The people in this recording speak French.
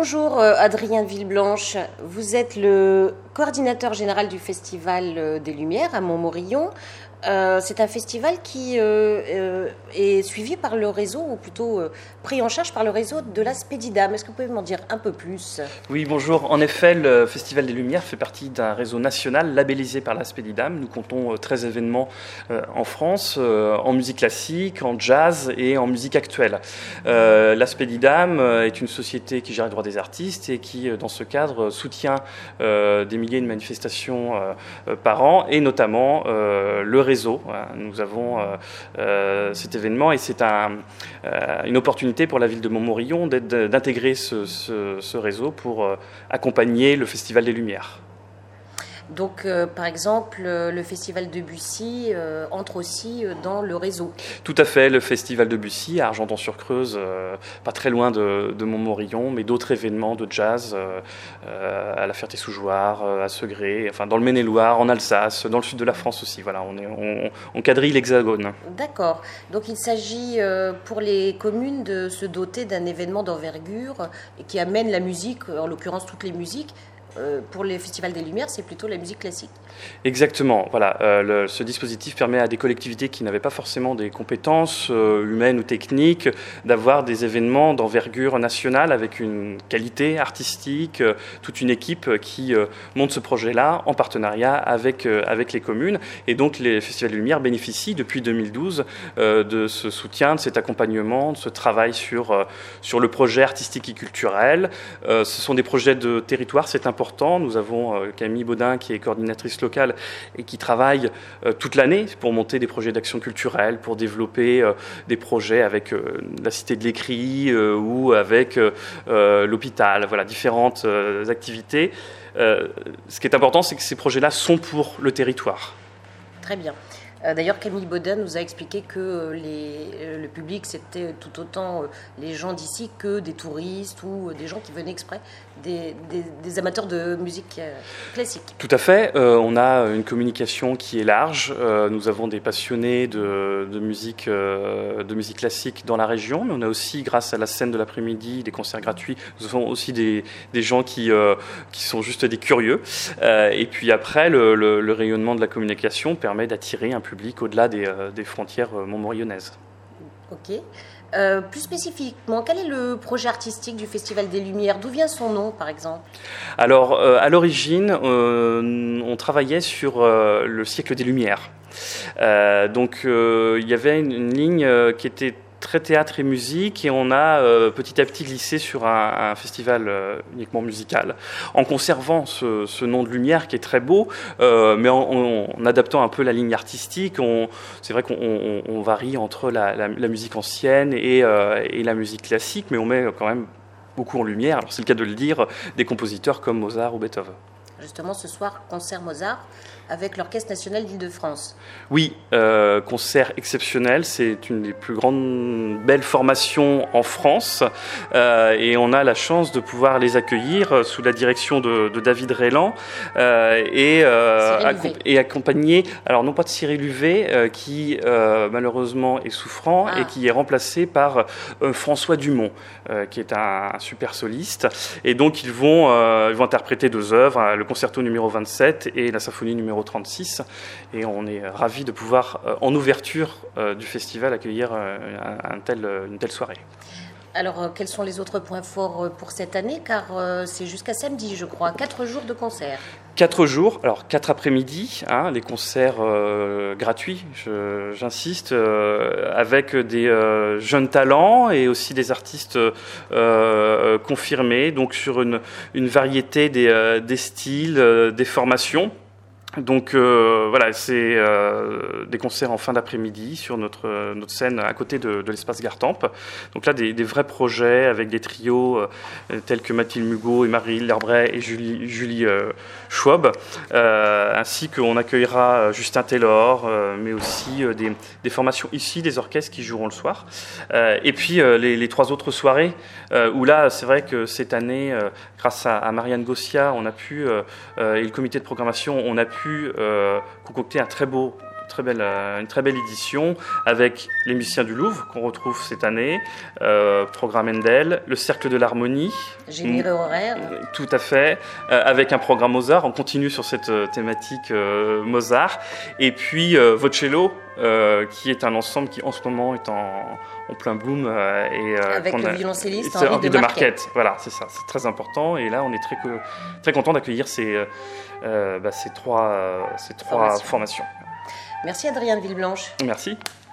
Bonjour Adrien Villeblanche, vous êtes le coordinateur général du Festival des Lumières à Montmorillon. C'est un festival qui est suivi par le réseau, ou plutôt pris en charge par le réseau de la Spedidam. Est-ce que vous pouvez m'en dire un peu plus ? Oui, bonjour. En effet, le Festival des Lumières fait partie d'un réseau national labellisé par la Spedidam. Nous comptons 13 événements en France, en musique classique, en jazz et en musique actuelle. La Spedidam est une société qui gère les droits des artistes et qui, dans ce cadre, soutient des milliers de manifestations par an, et notamment le réseau. Nous avons cet événement et c'est une opportunité pour la ville de Montmorillon d'intégrer ce réseau pour accompagner le Festival des Lumières. Donc, par exemple, le Festival de Bussy entre aussi dans le réseau. Tout à fait, le Festival de Bussy à Argenton-sur-Creuse, pas très loin de Montmorillon, mais d'autres événements de jazz à la Ferté-sous-Jouarre, à Segré, enfin dans le Maine-et-Loire, en Alsace, dans le sud de la France aussi. Voilà, on quadrille l'Hexagone. D'accord. Donc il s'agit pour les communes de se doter d'un événement d'envergure et qui amène la musique, en l'occurrence toutes les musiques. Pour les festivals des Lumières, c'est plutôt la musique classique. Exactement. Voilà, ce dispositif permet à des collectivités qui n'avaient pas forcément des compétences humaines ou techniques d'avoir des événements d'envergure nationale avec une qualité artistique, toute une équipe qui monte ce projet-là en partenariat avec les communes. Et donc les festivals des Lumières bénéficient depuis 2012 de ce soutien, de cet accompagnement, de ce travail sur le projet artistique et culturel. Ce sont des projets de territoire, c'est important. Nous avons Camille Baudin qui est coordinatrice locale et qui travaille toute l'année pour monter des projets d'action culturelle, pour développer des projets avec la Cité de l'Écrit ou avec l'hôpital, voilà, différentes activités. Ce qui est important, c'est que ces projets-là sont pour le territoire. Très bien. D'ailleurs, Camille Baudin nous a expliqué que le public, c'était tout autant les gens d'ici que des touristes ou des gens qui venaient exprès, des amateurs de musique classique. Tout à fait. On a une communication qui est large. Nous avons des passionnés de musique classique dans la région, mais on a aussi, grâce à la scène de l'après-midi, des concerts gratuits. Nous avons aussi des gens qui sont juste des curieux. Et puis après, le rayonnement de la communication permet d'attirer un public au-delà des frontières montmorillonnaises. Ok. Plus spécifiquement, quel est le projet artistique du Festival des Lumières ? D'où vient son nom, par exemple ? Alors, à l'origine, on travaillait sur le siècle des Lumières. Donc, il y avait une ligne qui était très théâtre et musique, et on a petit à petit glissé sur un festival uniquement musical, en conservant ce nom de Lumière qui est très beau, mais en adaptant un peu la ligne artistique. C'est vrai qu'on varie entre la musique ancienne et la musique classique, mais on met quand même beaucoup en lumière, alors c'est le cas de le dire, des compositeurs comme Mozart ou Beethoven. Justement, ce soir, concert Mozart avec l'Orchestre national d'Île-de-France. Oui, concert exceptionnel. C'est une des plus grandes, belles formations en France. Et on a la chance de pouvoir les accueillir sous la direction de David Reyland et accompagné, alors non pas de Cyril Huvet, qui malheureusement est souffrant et qui est remplacé par François Dumont, qui est un super soliste. Et donc ils vont interpréter 2 œuvres, le concerto numéro 27 et la symphonie numéro 36, et on est ravis de pouvoir, en ouverture du festival, accueillir une telle soirée. Alors, quels sont les autres points forts pour cette année ? Car c'est jusqu'à samedi, je crois, 4 jours de concert. 4 jours, alors 4 après-midi, les concerts gratuits, j'insiste, avec des jeunes talents et aussi des artistes confirmés, donc sur une variété des styles, des formations. Donc voilà, c'est des concerts en fin d'après-midi sur notre scène à côté de l'espace Gartempe. Donc là, des vrais projets avec des trios tels que Mathilde Mugot et Marie Lerbray et Julie Schwab, ainsi qu'on accueillera Justin Taylor, mais aussi des formations ici, des orchestres qui joueront le soir. Et puis les 3 autres soirées, où là, c'est vrai que cette année, grâce à Marianne Gossia, on a pu, et le comité de programmation, on a pu concocter un très beau une très belle édition avec les musiciens du Louvre qu'on retrouve cette année, programme Handel, le Cercle de l'Harmonie. Généreux horaire. Tout à fait, avec un programme Mozart. On continue sur cette thématique Mozart. Et puis Vocello, qui est un ensemble qui en ce moment est en plein boom. Avec le violoncelliste Henri de Marquette. Voilà, c'est ça, c'est très important. Et là, on est très content d'accueillir ces trois formations. Merci Adrien de Villeblanche. Merci.